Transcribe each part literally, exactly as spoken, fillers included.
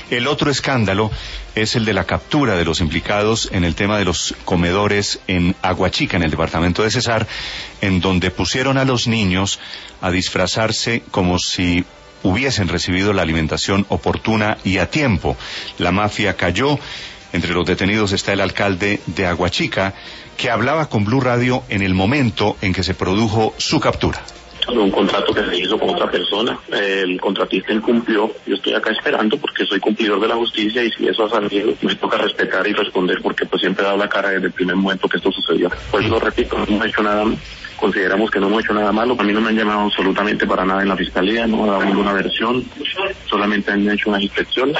El otro escándalo es el de la captura de los implicados en el tema de los comedores en Aguachica, en el departamento de Cesar, en donde pusieron a los niños a disfrazarse como si hubiesen recibido la alimentación oportuna y a tiempo. La mafia cayó. Entre los detenidos está el alcalde de Aguachica, que hablaba con Blue Radio en el momento en que se produjo su captura. Un contrato que se hizo con otra persona, el contratista incumplió. Yo estoy acá esperando porque soy cumplidor de la justicia, y si eso ha salido, me toca respetar y responder, porque pues siempre he dado la cara desde el primer momento que esto sucedió. Pues lo repito, no hemos hecho nada, consideramos que no hemos hecho nada malo. A mí no me han llamado absolutamente para nada en la fiscalía, no han dado ninguna versión, solamente han hecho unas inspecciones.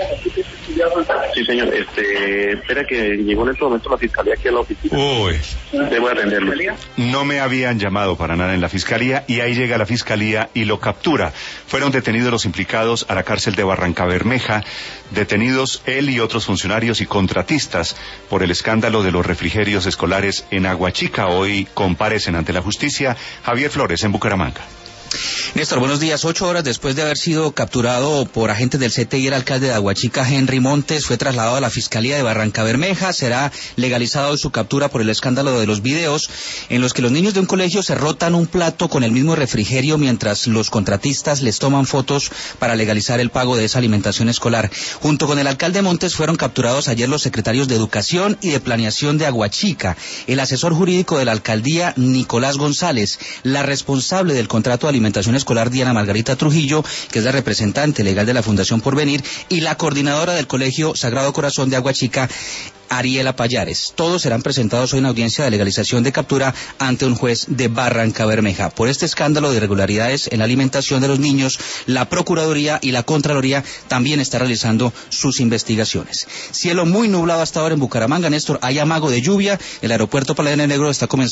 Sí, señor, este, espera que llegó en este momento la fiscalía aquí a la oficina. Uy. Debo atenderlo. No me habían llamado para nada en la fiscalía, y ahí llega la fiscalía y lo captura. Fueron detenidos los implicados a la cárcel de Barrancabermeja, detenidos él y otros funcionarios y contratistas por el escándalo de los refrigerios escolares en Aguachica. Hoy comparecen ante la justicia. Javier Flores, en Bucaramanga. Néstor, buenos días. Ocho horas después de haber sido capturado por agentes del C T I, el alcalde de Aguachica, Henry Montes, fue trasladado a la Fiscalía de Barrancabermeja. Será legalizado su captura por el escándalo de los videos en los que los niños de un colegio se rotan un plato con el mismo refrigerio mientras los contratistas les toman fotos para legalizar el pago de esa alimentación escolar. Junto con el alcalde Montes fueron capturados ayer los secretarios de Educación y de Planeación de Aguachica, el asesor jurídico de la alcaldía, Nicolás González, la responsable del contrato de alimentación escolar, Diana Margarita Trujillo, que es la representante legal de la Fundación Porvenir, y la coordinadora del Colegio Sagrado Corazón de Aguachica, Ariela Payares. Todos serán presentados hoy en audiencia de legalización de captura ante un juez de Barrancabermeja. Por este escándalo de irregularidades en la alimentación de los niños, la Procuraduría y la Contraloría también está realizando sus investigaciones. Cielo muy nublado hasta ahora en Bucaramanga, Néstor. Hay amago de lluvia. El aeropuerto Paladino Negro está comenzando